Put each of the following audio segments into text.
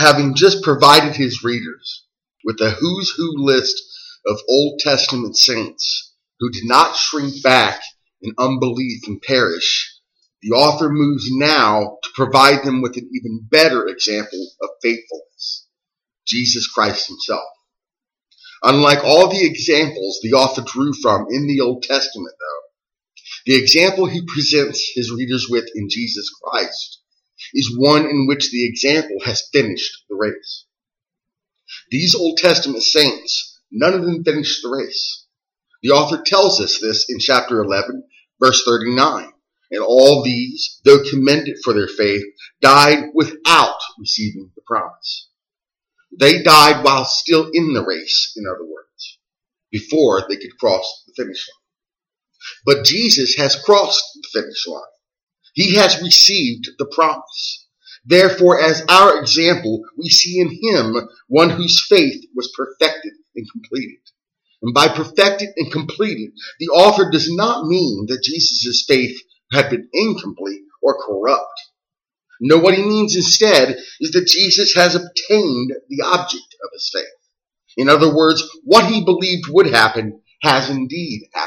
having just provided his readers with a who's who list of Old Testament saints who did not shrink back in unbelief and perish, the author moves now to provide them with an even better example of faithfulness, Jesus Christ himself. Unlike all the examples the author drew from in the Old Testament, though, the example he presents his readers with in Jesus Christ is one in which the example has finished the race. These Old Testament saints, none of them finished the race. The author tells us this in chapter 11, verse 39. And all these, though commended for their faith, died without receiving the promise. They died while still in the race, in other words, before they could cross the finish line. But Jesus has crossed the finish line. He has received the promise. Therefore, as our example, we see in him one whose faith was perfected and completed. And by perfected and completed, the author does not mean that Jesus' faith had been incomplete or corrupt. No, what he means instead is that Jesus has obtained the object of his faith. In other words, what he believed would happen has indeed happened.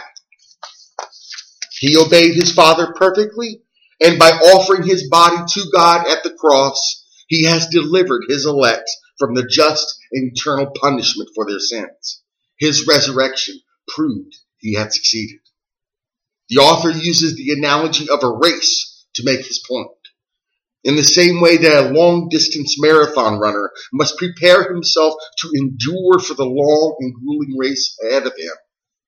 He obeyed his Father perfectly, and by offering his body to God at the cross, he has delivered his elect from the just and eternal punishment for their sins. His resurrection proved he had succeeded. The author uses the analogy of a race to make his point. In the same way that a long-distance marathon runner must prepare himself to endure for the long and grueling race ahead of him,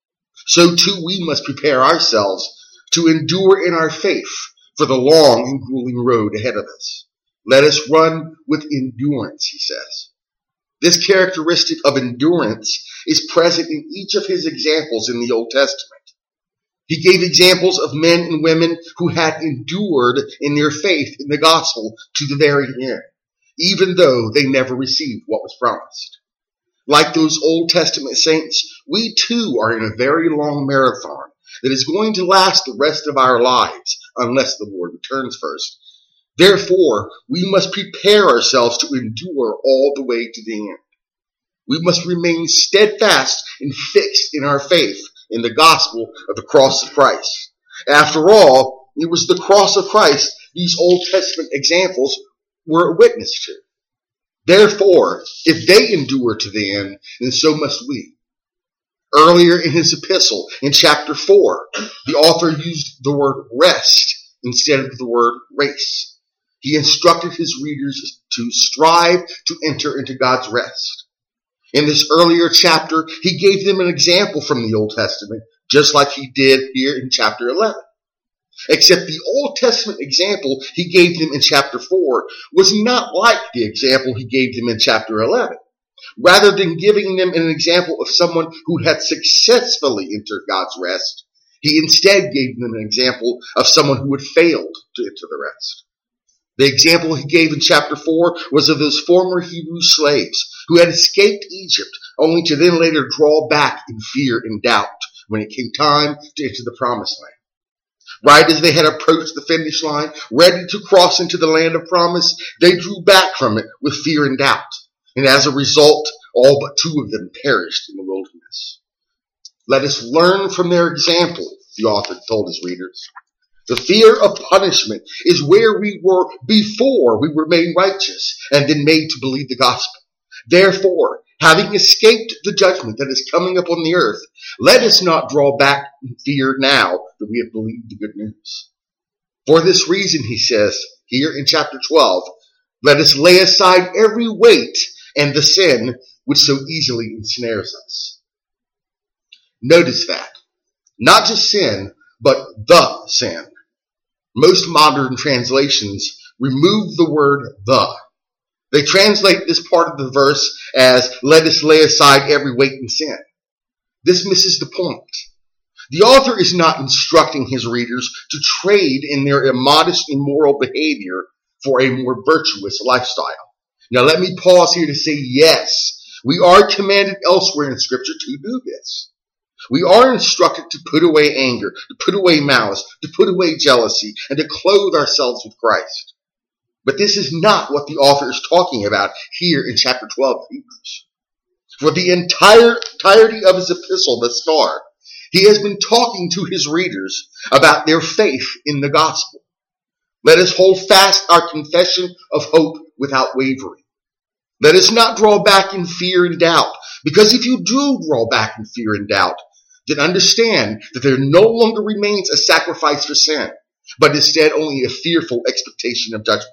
so too we must prepare ourselves to endure in our faith for the long and grueling road ahead of us. Let us run with endurance, he says. This characteristic of endurance is present in each of his examples in the Old Testament. He gave examples of men and women who had endured in their faith in the gospel to the very end, even though they never received what was promised. Like those Old Testament saints, we too are in a very long marathon that is going to last the rest of our lives, unless the Lord returns first. Therefore, we must prepare ourselves to endure all the way to the end. We must remain steadfast and fixed in our faith in the gospel of the cross of Christ. After all, it was the cross of Christ these Old Testament examples were a witness to. Therefore, if they endure to the end, then so must we. Earlier in his epistle, in chapter 4, the author used the word rest instead of the word race. He instructed his readers to strive to enter into God's rest. In this earlier chapter, he gave them an example from the Old Testament, just like he did here in chapter 11. Except the Old Testament example he gave them in chapter 4 was not like the example he gave them in chapter 11. Rather than giving them an example of someone who had successfully entered God's rest, he instead gave them an example of someone who had failed to enter the rest. The example he gave in chapter 4 was of those former Hebrew slaves who had escaped Egypt, only to then later draw back in fear and doubt when it came time to enter the promised land. Right as they had approached the finish line, ready to cross into the land of promise, they drew back from it with fear and doubt. And as a result, all but 2 of them perished in the wilderness. Let us learn from their example, the author told his readers. The fear of punishment is where we were before we were made righteous and then made to believe the gospel. Therefore, having escaped the judgment that is coming upon the earth, let us not draw back in fear now that we have believed the good news. For this reason, he says here in chapter 12, let us lay aside every weight and the sin which so easily ensnares us. Notice that. Not just sin, but the sin. Most modern translations remove the word the. They translate this part of the verse as, let us lay aside every weight and sin. This misses the point. The author is not instructing his readers to trade in their immodest, immoral behavior for a more virtuous lifestyle. Now let me pause here to say, yes, we are commanded elsewhere in Scripture to do this. We are instructed to put away anger, to put away malice, to put away jealousy, and to clothe ourselves with Christ. But this is not what the author is talking about here in chapter 12 of Hebrews. For the entirety of his epistle thus far, he has been talking to his readers about their faith in the gospel. Let us hold fast our confession of hope without wavering. Let us not draw back in fear and doubt, because if you do draw back in fear and doubt, then understand that there no longer remains a sacrifice for sin, but instead only a fearful expectation of judgment.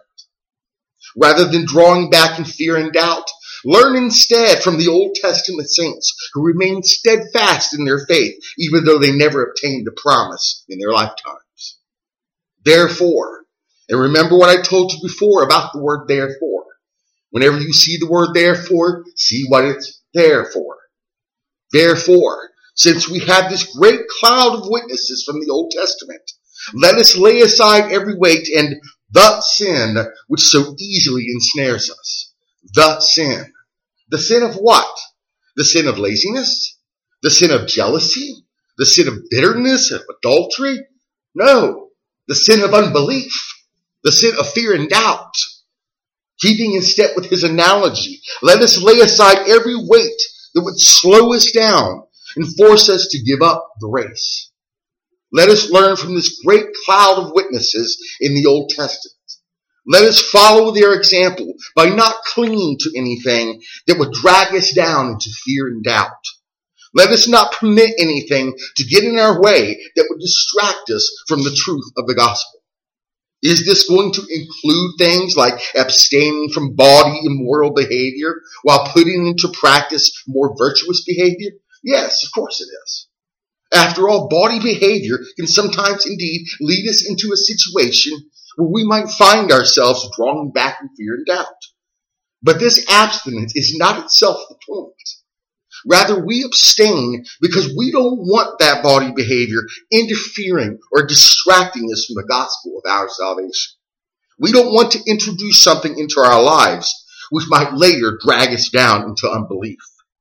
Rather than drawing back in fear and doubt, learn instead from the Old Testament saints who remained steadfast in their faith, even though they never obtained the promise in their lifetimes. Therefore, and remember what I told you before about the word therefore. Whenever you see the word therefore, see what it's there for. Therefore, since we have this great cloud of witnesses from the Old Testament, let us lay aside every weight and the sin which so easily ensnares us. The sin. The sin of what? The sin of laziness? The sin of jealousy? The sin of bitterness, of adultery? No. The sin of unbelief. The sin of fear and doubt. Keeping in step with his analogy, let us lay aside every weight that would slow us down and force us to give up the race. Let us learn from this great cloud of witnesses in the Old Testament. Let us follow their example by not clinging to anything that would drag us down into fear and doubt. Let us not permit anything to get in our way that would distract us from the truth of the gospel. Is this going to include things like abstaining from body immoral behavior while putting into practice more virtuous behavior? Yes, of course it is. After all, body behavior can sometimes indeed lead us into a situation where we might find ourselves drawn back in fear and doubt. But this abstinence is not itself the point. Rather, we abstain because we don't want that body behavior interfering or distracting us from the gospel of our salvation. We don't want to introduce something into our lives which might later drag us down into unbelief.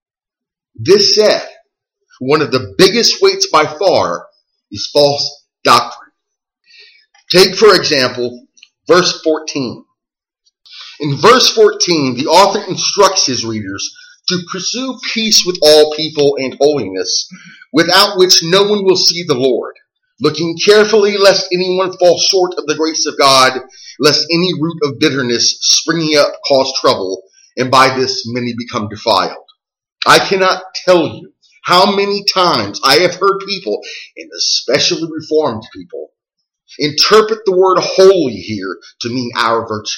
This said, one of the biggest weights by far is false doctrine. Take, for example, verse 14. In verse 14, the author instructs his readers to pursue peace with all people and holiness, without which no one will see the Lord, looking carefully lest anyone fall short of the grace of God, lest any root of bitterness springing up cause trouble, and by this many become defiled. I cannot tell you how many times I have heard people, and especially Reformed people, interpret the word holy here to mean our virtue.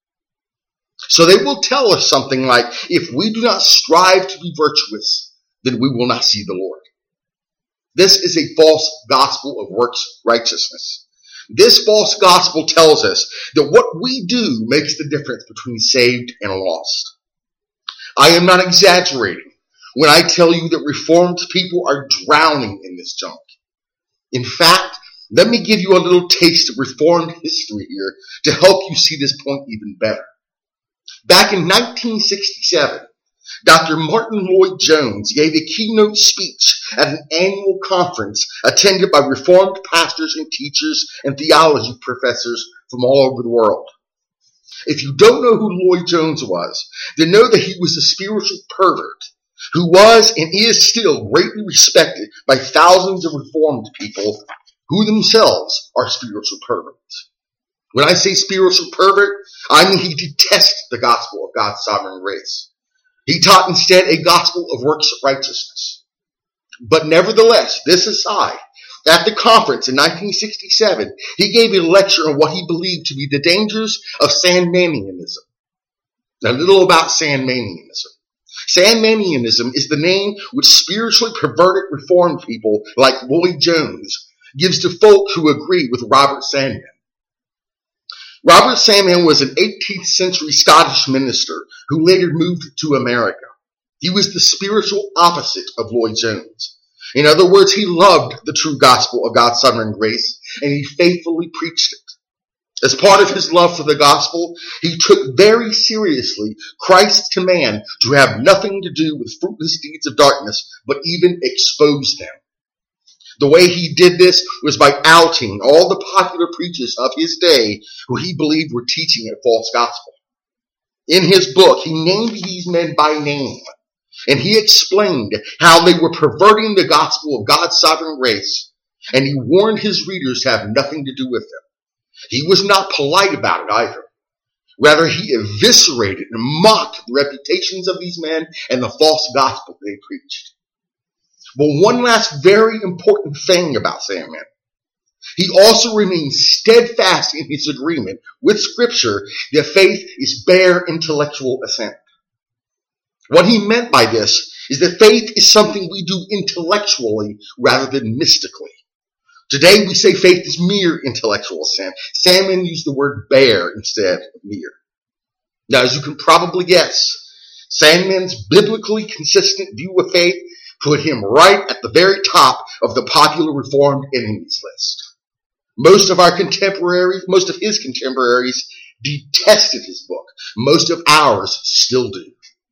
So they will tell us something like, if we do not strive to be virtuous, then we will not see the Lord. This is a false gospel of works righteousness. This false gospel tells us that what we do makes the difference between saved and lost. I am not exaggerating when I tell you that Reformed people are drowning in this junk. In fact, let me give you a little taste of Reformed history here to help you see this point even better. Back in 1967, Dr. Martin Lloyd-Jones gave a keynote speech at an annual conference attended by Reformed pastors and teachers and theology professors from all over the world. If you don't know who Lloyd-Jones was, then know that he was a spiritual pervert who was and is still greatly respected by thousands of Reformed people who themselves are spiritual perverts. When I say spiritual pervert, I mean he detests the gospel of God's sovereign grace. He taught instead a gospel of works righteousness. But nevertheless, this aside, at the conference in 1967, he gave a lecture on what he believed to be the dangers of Sandmanianism. A little about Sandmanianism. Sandmanianism is the name which spiritually perverted Reformed people like Lloyd-Jones gives to folk who agree with Robert Sandman. Robert Sandman was an 18th century Scottish minister who later moved to America. He was the spiritual opposite of Lloyd-Jones. In other words, he loved the true gospel of God's sovereign grace, and he faithfully preached it. As part of his love for the gospel, he took very seriously Christ's command to have nothing to do with fruitless deeds of darkness, but even expose them. The way he did this was by outing all the popular preachers of his day who he believed were teaching a false gospel. In his book, he named these men by name, and he explained how they were perverting the gospel of God's sovereign grace, and he warned his readers to have nothing to do with them. He was not polite about it either. Rather, he eviscerated and mocked the reputations of these men and the false gospel they preached. But one last very important thing about Sandman. He also remained steadfast in his agreement with Scripture that faith is bare intellectual assent. What he meant by this is that faith is something we do intellectually rather than mystically. Today we say faith is mere intellectual assent. Sandman used the word bare instead of mere. Now, as you can probably guess, Sandman's biblically consistent view of faith put him right at the very top of the popular Reformed enemies list. Most of his contemporaries detested his book. Most of ours still do.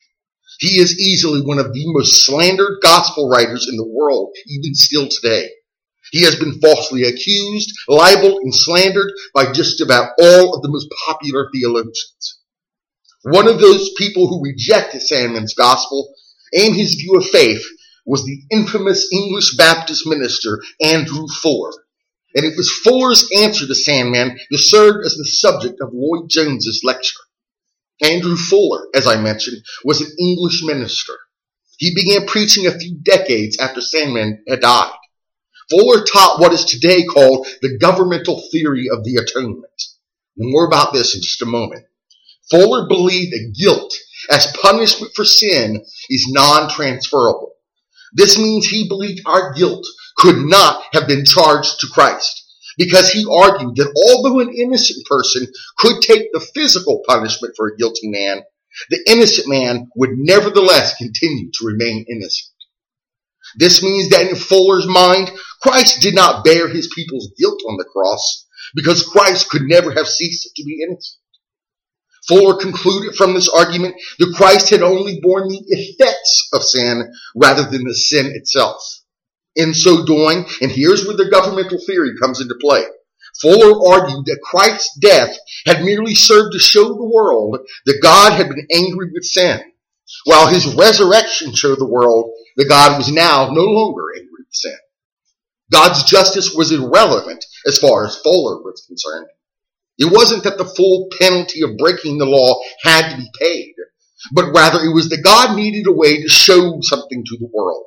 He is easily one of the most slandered gospel writers in the world, even still today. He has been falsely accused, libeled, and slandered by just about all of the most popular theologians. One of those people who rejected Sandman's gospel and his view of faith was the infamous English Baptist minister Andrew Fuller. And it was Fuller's answer to Sandman that served as the subject of Lloyd Jones's lecture. Andrew Fuller, as I mentioned, was an English minister. He began preaching a few decades after Sandman had died. Fuller taught what is today called the governmental theory of the atonement. More about this in just a moment. Fuller believed that guilt as punishment for sin is non-transferable. This means he believed our guilt could not have been charged to Christ, because he argued that although an innocent person could take the physical punishment for a guilty man, the innocent man would nevertheless continue to remain innocent. This means that in Fuller's mind, Christ did not bear his people's guilt on the cross, because Christ could never have ceased to be innocent. Fuller concluded from this argument that Christ had only borne the effects of sin rather than the sin itself. In so doing, and here's where the governmental theory comes into play, Fuller argued that Christ's death had merely served to show the world that God had been angry with sin, while his resurrection showed the world that God was now no longer angry with sin. God's justice was irrelevant as far as Fuller was concerned. It wasn't that the full penalty of breaking the law had to be paid, but rather it was that God needed a way to show something to the world.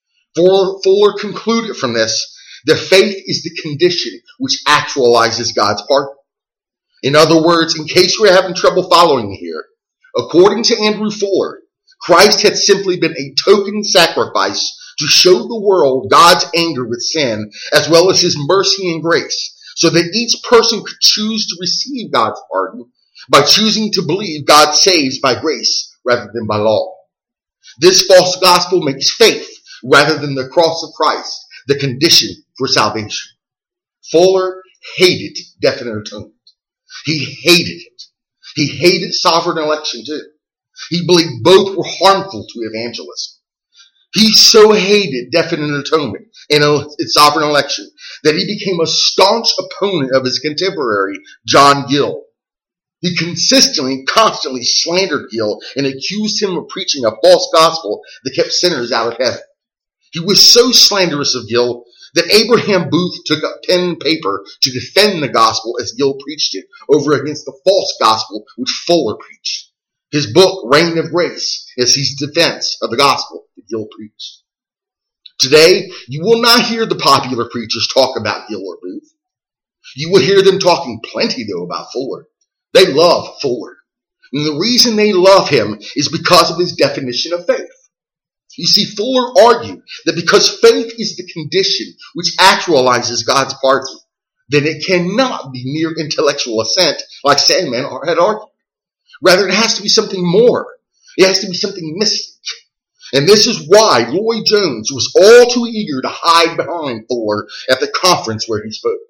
Fuller concluded from this that faith is the condition which actualizes God's pardon. In other words, in case you're having trouble following me here, according to Andrew Fuller, Christ had simply been a token sacrifice to show the world God's anger with sin, as well as his mercy and grace, so that each person could choose to receive God's pardon by choosing to believe God saves by grace rather than by law. This false gospel makes faith, rather than the cross of Christ, the condition for salvation. Fuller hated definite atonement. He hated it. He hated sovereign election too. He believed both were harmful to evangelism. He so hated definite atonement and sovereign election that he became a staunch opponent of his contemporary, John Gill. He constantly slandered Gill and accused him of preaching a false gospel that kept sinners out of heaven. He was so slanderous of Gill that Abraham Booth took up pen and paper to defend the gospel as Gill preached it over against the false gospel which Fuller preached. His book, Reign of Grace, is his defense of the gospel that Gill preached. Today, you will not hear the popular preachers talk about Gill or Booth. You will hear them talking plenty, though, about Fuller. They love Fuller. And the reason they love him is because of his definition of faith. You see, Fuller argued that because faith is the condition which actualizes God's pardon, then it cannot be mere intellectual assent like Sandman had argued. Rather, it has to be something more. It has to be something mystic. And this is why Lloyd Jones was all too eager to hide behind Fuller at the conference where he spoke.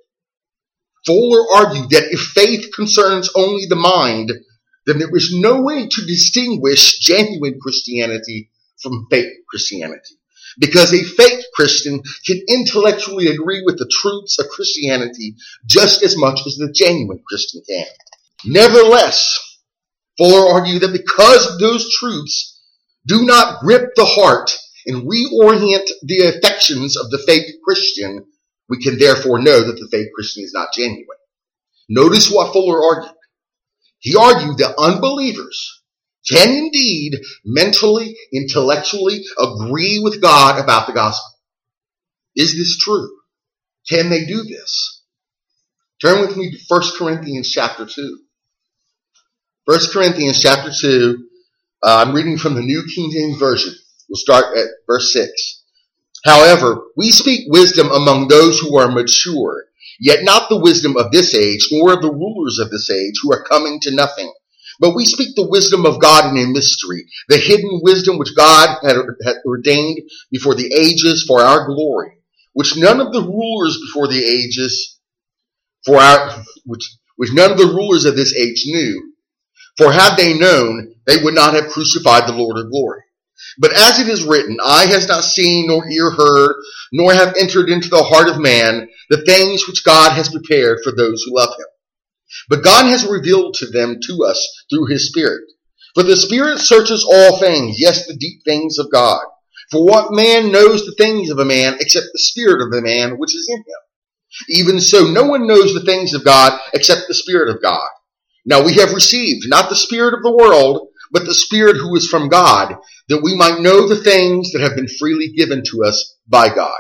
Fuller argued that if faith concerns only the mind, then there is no way to distinguish genuine Christianity from fake Christianity. because a fake Christian can intellectually agree with the truths of Christianity just as much as the genuine Christian can. Nevertheless, Fuller argued that because those truths do not grip the heart and reorient the affections of the fake Christian, we can therefore know that the fake Christian is not genuine. Notice what Fuller argued. He argued that unbelievers can indeed mentally, intellectually agree with God about the gospel. Is this true? Can they do this? Turn with me to 1 Corinthians chapter 2. 1 Corinthians chapter 2, I'm reading from the New King James Version. We'll start at verse 6. However, we speak wisdom among those who are mature, yet not the wisdom of this age, nor of the rulers of this age who are coming to nothing. But we speak the wisdom of God in a mystery, the hidden wisdom which God had ordained before the ages for our glory, which none of the rulers before the ages which none of the rulers of this age knew. For had they known, they would not have crucified the Lord of glory. But as it is written, eye has not seen, nor ear heard, nor have entered into the heart of man the things which God has prepared for those who love him. But God has revealed them to us through his Spirit. For the Spirit searches all things, yes, the deep things of God. For what man knows the things of a man except the Spirit of the man which is in him? Even so, no one knows the things of God except the Spirit of God. Now we have received not the spirit of the world, but the Spirit who is from God, that we might know the things that have been freely given to us by God.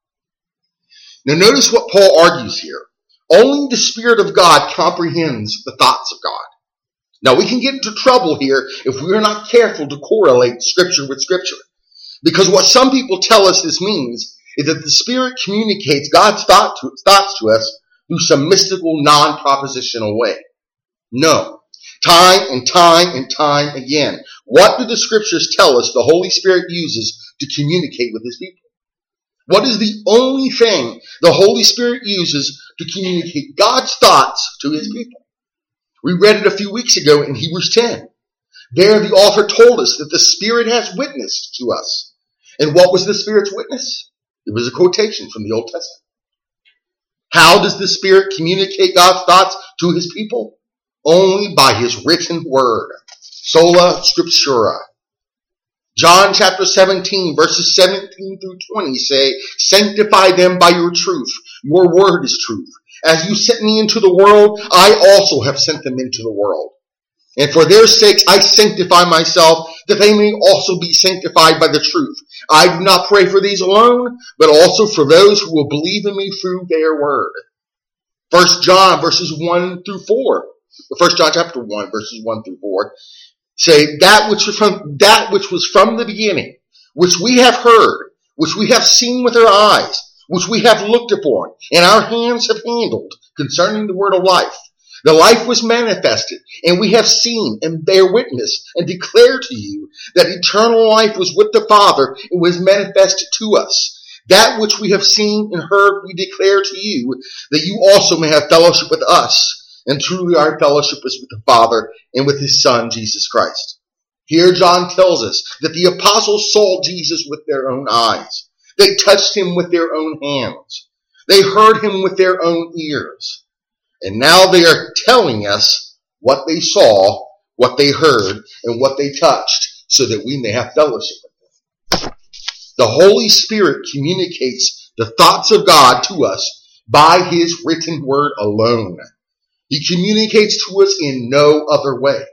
Now notice what Paul argues here. Only the Spirit of God comprehends the thoughts of God. Now we can get into trouble here if we are not careful to correlate Scripture with Scripture. Because what some people tell us this means is that the Spirit communicates God's thoughts to us through some mystical, non-propositional way. No. Time and time again. What do the Scriptures tell us the Holy Spirit uses to communicate with his people? What is the only thing the Holy Spirit uses to communicate God's thoughts to his people? We read it a few weeks ago in Hebrews 10. There the author told us that the Spirit has witnessed to us. And what was the Spirit's witness? It was a quotation from the Old Testament. How does the Spirit communicate God's thoughts to his people? Only by his written word. Sola Scriptura. John chapter 17, verses 17 through 20 say, sanctify them by your truth. Your word is truth. As you sent me into the world, I also have sent them into the world. And for their sakes I sanctify myself, that they may also be sanctified by the truth. I do not pray for these alone, but also for those who will believe in me through their word. 1 John verses 1 through 4. 1 John chapter 1, verses 1 through 4. Say that which was from the beginning, which we have heard, which we have seen with our eyes, which we have looked upon, and our hands have handled concerning the word of life. The life was manifested, and we have seen and bear witness and declare to you that eternal life was with the Father and was manifested to us. That which we have seen and heard we declare to you, that you also may have fellowship with us. And truly our fellowship is with the Father and with his Son, Jesus Christ. Here John tells us that the apostles saw Jesus with their own eyes. They touched him with their own hands. They heard him with their own ears. And now they are telling us what they saw, what they heard, and what they touched, so that we may have fellowship with him. The Holy Spirit communicates the thoughts of God to us by his written word alone. He communicates to us in no other way.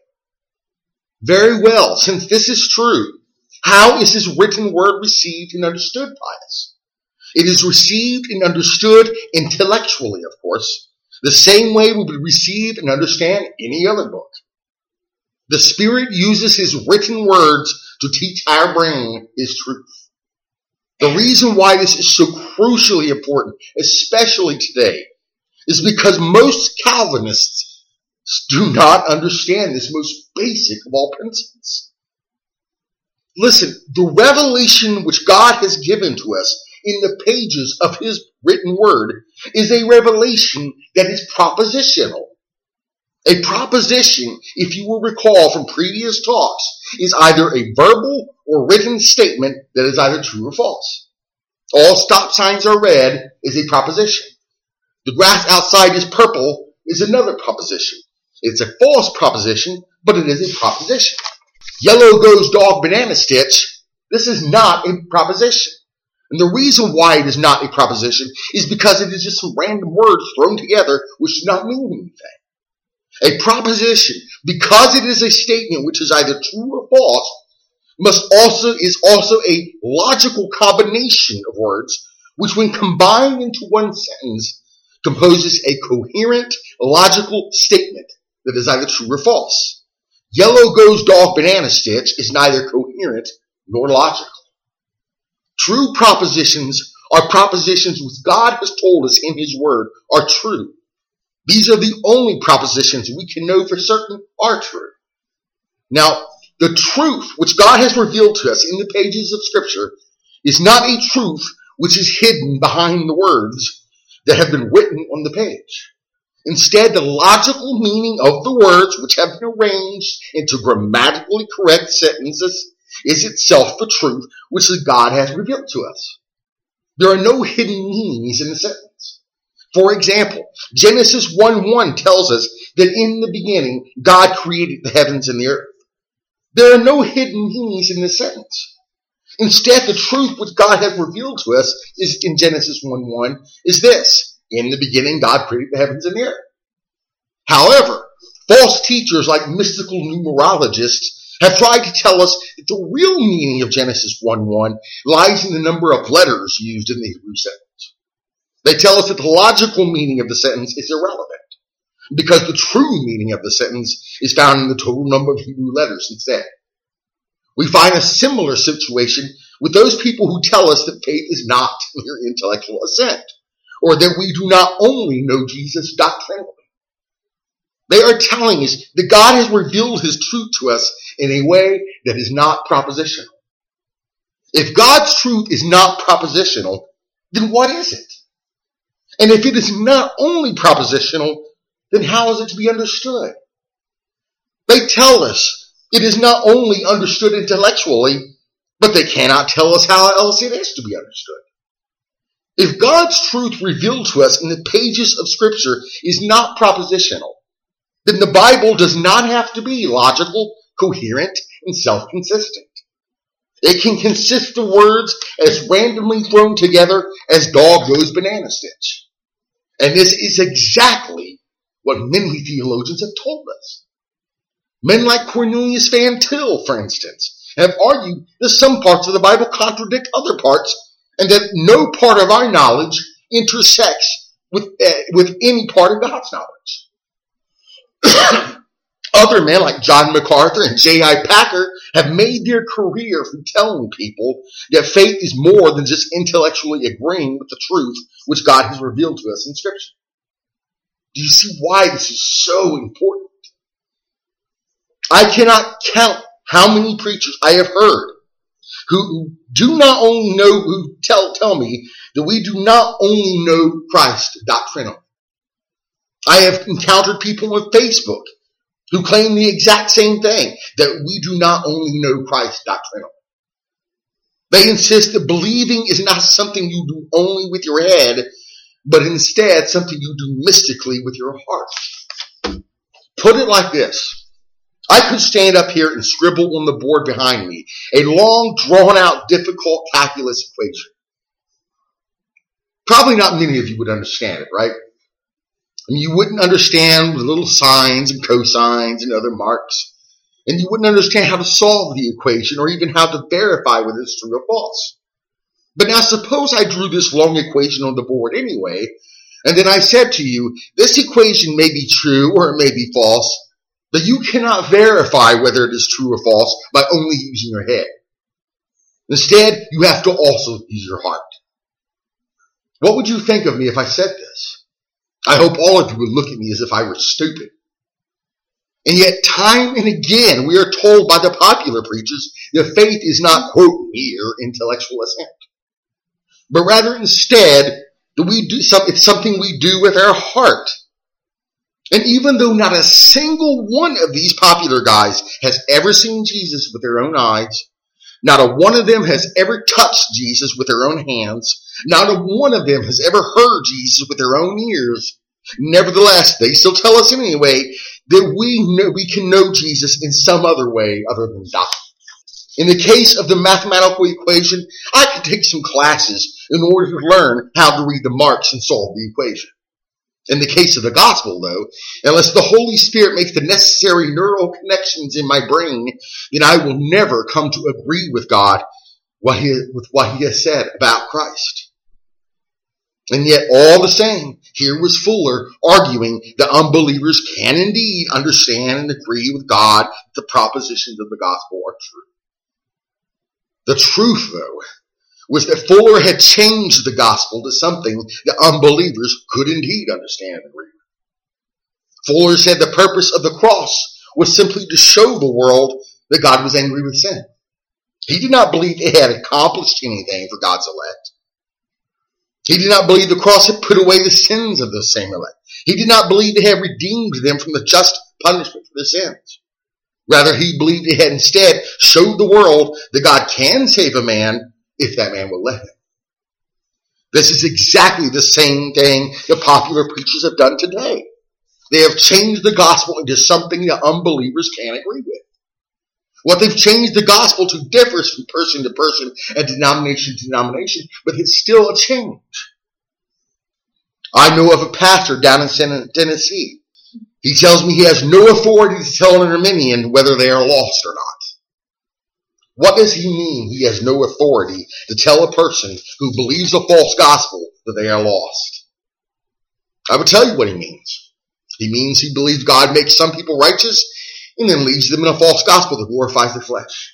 Very well, since this is true, how is his written word received and understood by us? It is received and understood intellectually, of course, the same way we would receive and understand any other book. The Spirit uses his written words to teach our brain his truth. The reason why this is so crucially important, especially today, is because most Calvinists do not understand this most basic of all principles. Listen, the revelation which God has given to us in the pages of his written word is a revelation that is propositional. A proposition, if you will recall from previous talks, is either a verbal or written statement that is either true or false. All stop signs are red is a proposition. The grass outside is purple is another proposition. It's a false proposition, but it is a proposition. Yellow goes dog banana stitch. This is not a proposition. And the reason why it is not a proposition is because it is just some random words thrown together which do not mean anything. A proposition, because it is a statement which is either true or false, is also a logical combination of words, which when combined into one sentence, composes a coherent, logical statement that is either true or false. Yellow goes dog banana stitch is neither coherent nor logical. True propositions are propositions which God has told us in His Word are true. These are the only propositions we can know for certain are true. Now, the truth which God has revealed to us in the pages of Scripture is not a truth which is hidden behind the words that have been written on the page. Instead, the logical meaning of the words which have been arranged into grammatically correct sentences is itself the truth which God has revealed to us. There are no hidden meanings in the sentence. For example, Genesis 1:1 tells us that in the beginning, God created the heavens and the earth. There are no hidden meanings in this sentence. Instead, the truth which God has revealed to us is in Genesis 1:1 is this: in the beginning, God created the heavens and the earth. However, false teachers like mystical numerologists have tried to tell us that the real meaning of Genesis 1:1 lies in the number of letters used in the Hebrew sentence. They tell us that the logical meaning of the sentence is irrelevant, because the true meaning of the sentence is found in the total number of Hebrew letters instead. We find a similar situation with those people who tell us that faith is not mere intellectual assent, or that we do not only know Jesus doctrinally. They are telling us that God has revealed His truth to us in a way that is not propositional. If God's truth is not propositional, then what is it? And if it is not only propositional, then how is it to be understood? They tell us it is not only understood intellectually, but they cannot tell us how else it is to be understood. If God's truth revealed to us in the pages of Scripture is not propositional, then the Bible does not have to be logical, coherent, and self-consistent. It can consist of words as randomly thrown together as dog goes banana stitch. And this is exactly what many theologians have told us. Men like Cornelius Van Til, for instance, have argued that some parts of the Bible contradict other parts and that no part of our knowledge intersects with any part of God's knowledge. Other men like John MacArthur and J.I. Packer have made their career from telling people that faith is more than just intellectually agreeing with the truth which God has revealed to us in Scripture. Do you see why this is so important? I cannot count how many preachers I have heard who do not only know, who tell me that we do not only know Christ doctrinally. I have encountered people on Facebook who claim the exact same thing, that we do not only know Christ doctrinally. They insist that believing is not something you do only with your head, but instead something you do mystically with your heart. Put it like this. I could stand up here and scribble on the board behind me a long, drawn-out, difficult calculus equation. Probably not many of you would understand it, right? I mean, you wouldn't understand the little sines and cosines and other marks. And you wouldn't understand how to solve the equation or even how to verify whether it's true or false. But now suppose I drew this long equation on the board anyway, and then I said to you, this equation may be true or it may be false, but you cannot verify whether it is true or false by only using your head. Instead, you have to also use your heart. What would you think of me if I said this? I hope all of you would look at me as if I were stupid. And yet, time and again, we are told by the popular preachers that faith is not, quote, mere intellectual assent, but rather instead that it's something we do with our heart. And even though not a single one of these popular guys has ever seen Jesus with their own eyes, not a one of them has ever touched Jesus with their own hands, not a one of them has ever heard Jesus with their own ears, nevertheless, they still tell us anyway that we can know Jesus in some other way other than God. In the case of the mathematical equation, I could take some classes in order to learn how to read the marks and solve the equation. In the case of the gospel, though, unless the Holy Spirit makes the necessary neural connections in my brain, then I will never come to agree with God with what he has said about Christ. And yet, all the same, here was Fuller arguing that unbelievers can indeed understand and agree with God that the propositions of the gospel are true. The truth, though, was that Fuller had changed the gospel to something that unbelievers could indeed understand and agree with. Fuller said the purpose of the cross was simply to show the world that God was angry with sin. He did not believe it had accomplished anything for God's elect. He did not believe the cross had put away the sins of those same elect. He did not believe it had redeemed them from the just punishment for their sins. Rather, he believed it had instead showed the world that God can save a man if that man will let him. This is exactly the same thing that popular preachers have done today. They have changed the gospel into something that unbelievers can't agree with. What they've changed the gospel to differs from person to person and denomination to denomination, but it's still a change. I know of a pastor down in Tennessee. He tells me he has no authority to tell an Arminian whether they are lost or not. What does he mean he has no authority to tell a person who believes a false gospel that they are lost? I will tell you what he means. He means he believes God makes some people righteous and then leads them in a false gospel that glorifies their flesh.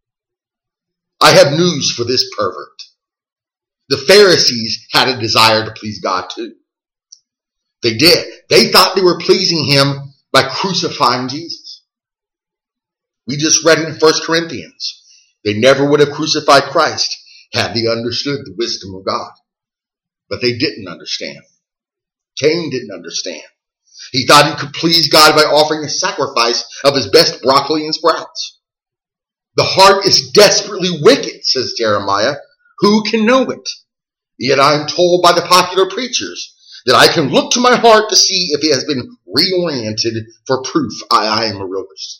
I have news for this pervert. The Pharisees had a desire to please God too. They did. They thought they were pleasing him by crucifying Jesus. We just read it in 1 Corinthians. They never would have crucified Christ had they understood the wisdom of God. But they didn't understand. Cain didn't understand. He thought he could please God by offering a sacrifice of his best broccoli and sprouts. The heart is desperately wicked, says Jeremiah. Who can know it? Yet I am told by the popular preachers that I can look to my heart to see if it has been reoriented for proof I am a realist.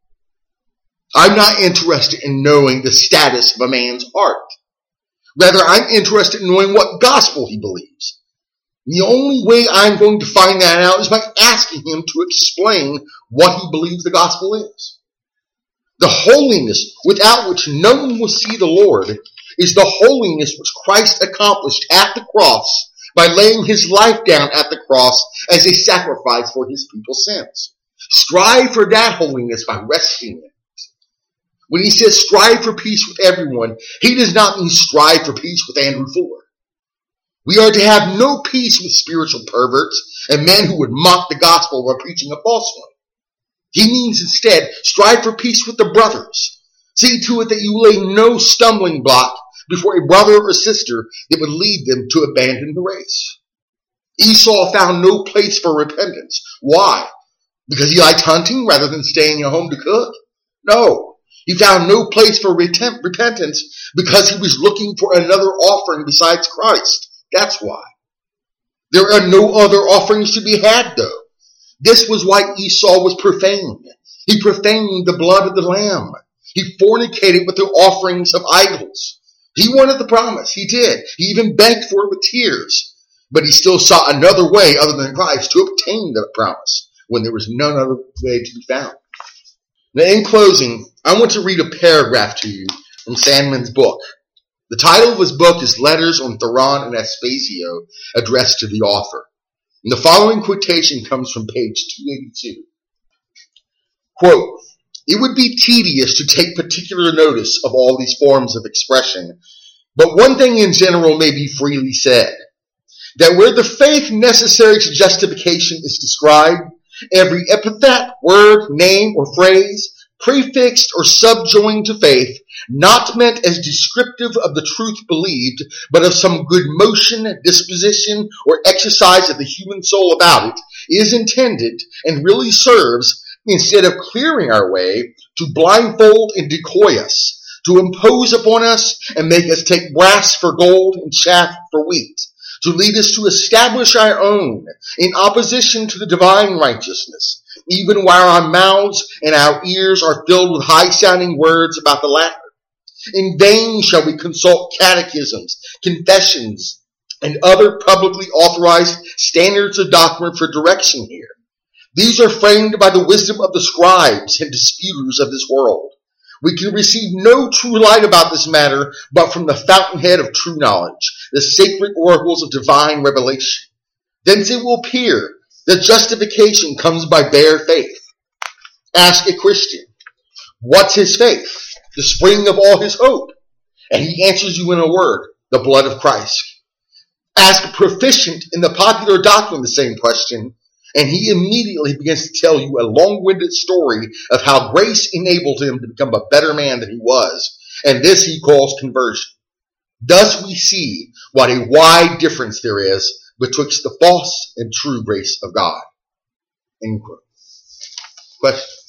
I'm not interested in knowing the status of a man's heart. Rather, I'm interested in knowing what gospel he believes. The only way I'm going to find that out is by asking him to explain what he believes the gospel is. The holiness without which no one will see the Lord is the holiness which Christ accomplished at the cross by laying his life down at the cross as a sacrifice for his people's sins. Strive for that holiness by resting in it. When he says strive for peace with everyone, he does not mean strive for peace with Andrew Fuller. We are to have no peace with spiritual perverts and men who would mock the gospel while preaching a false one. He means instead strive for peace with the brothers. See to it that you lay no stumbling block before a brother or sister that would lead them to abandon the race. Esau found no place for repentance. Why? Because he liked hunting rather than staying at home to cook? No. He found no place for repentance because he was looking for another offering besides Christ. That's why. There are no other offerings to be had, though. This was why Esau was profaned. He profaned the blood of the lamb. He fornicated with the offerings of idols. He wanted the promise. He did. He even begged for it with tears. But he still sought another way other than Christ to obtain the promise when there was none other way to be found. Now, in closing, I want to read a paragraph to you from Sandman's book. The title of his book is Letters on Theron and Aspasia, addressed to the author. And the following quotation comes from page 282. Quote, "It would be tedious to take particular notice of all these forms of expression, but one thing in general may be freely said, that where the faith necessary to justification is described, every epithet, word, name, or phrase, prefixed or subjoined to faith, not meant as descriptive of the truth believed, but of some good motion, disposition, or exercise of the human soul about it, is intended and really serves, instead of clearing our way, to blindfold and decoy us, to impose upon us and make us take brass for gold and chaff for wheat, to lead us to establish our own in opposition to the divine righteousness, even while our mouths and our ears are filled with high-sounding words about the latter. In vain shall we consult catechisms, confessions, and other publicly authorized standards of doctrine for direction here. These are framed by the wisdom of the scribes and disputers of this world. We can receive no true light about this matter but from the fountainhead of true knowledge, the sacred oracles of divine revelation. Thence it will appear that justification comes by bare faith. Ask a Christian, what's his faith? The spring of all his hope. And he answers you in a word, the blood of Christ. Ask a proficient in the popular doctrine the same question, and he immediately begins to tell you a long-winded story of how grace enabled him to become a better man than he was, and this he calls conversion. Thus we see what a wide difference there is betwixt the false and true grace of God. End quote. Question?